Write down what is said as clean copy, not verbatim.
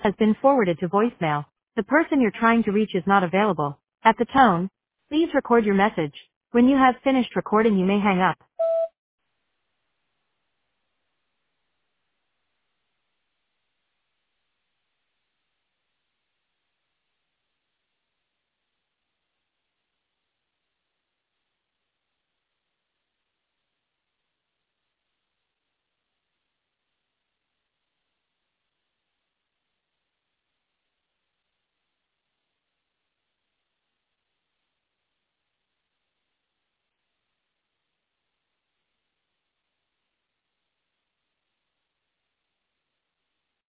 has been forwarded to voicemail. The person you're trying to reach is not available. At the tone, please record your message. When you have finished recording, you may hang up.